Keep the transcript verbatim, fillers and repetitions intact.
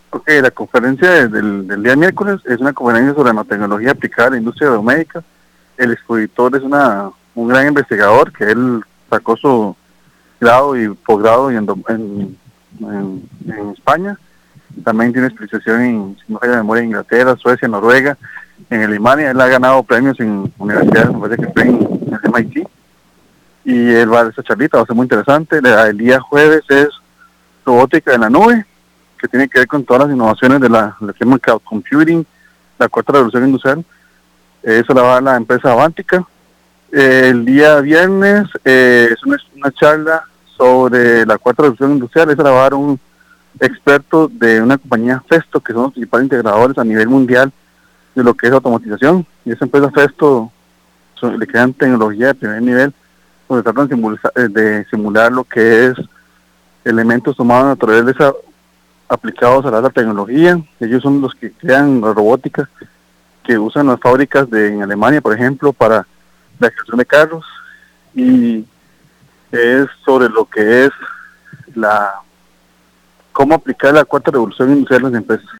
Ok, la conferencia de- del, del día miércoles es una conferencia sobre nanotecnología aplicada a la industria biomédica. El expositor es una, un gran investigador que él sacó su grado y posgrado en, endo- en, en, en España. También tiene especialización en, si no falla la memoria, en Inglaterra, Suecia, Noruega, en Alemania. Él ha ganado premios en universidades, me parece que fue en, en el M I T. Y él va a dar esta charlita, va a ser muy interesante. La- El día jueves es robótica en la nube, que tiene que ver con todas las innovaciones de la, lo que llaman cloud computing, la cuarta revolución industrial. Eh, Eso la va a dar la empresa Avantica. Eh, el día viernes eh, es una, una charla sobre la cuarta revolución industrial. Esa la va a dar un experto de una compañía Festo, que son los principales integradores a nivel mundial de lo que es automatización. Y esa empresa Festo so- le crean tecnología de primer nivel, donde tratan de simular, de simular lo que es elementos humanos de naturaleza aplicados a la alta tecnología. Ellos son los que crean la robótica que usan las fábricas de en Alemania, por ejemplo, para la creación de carros, y es sobre lo que es la cómo aplicar la cuarta revolución industrial en las empresas.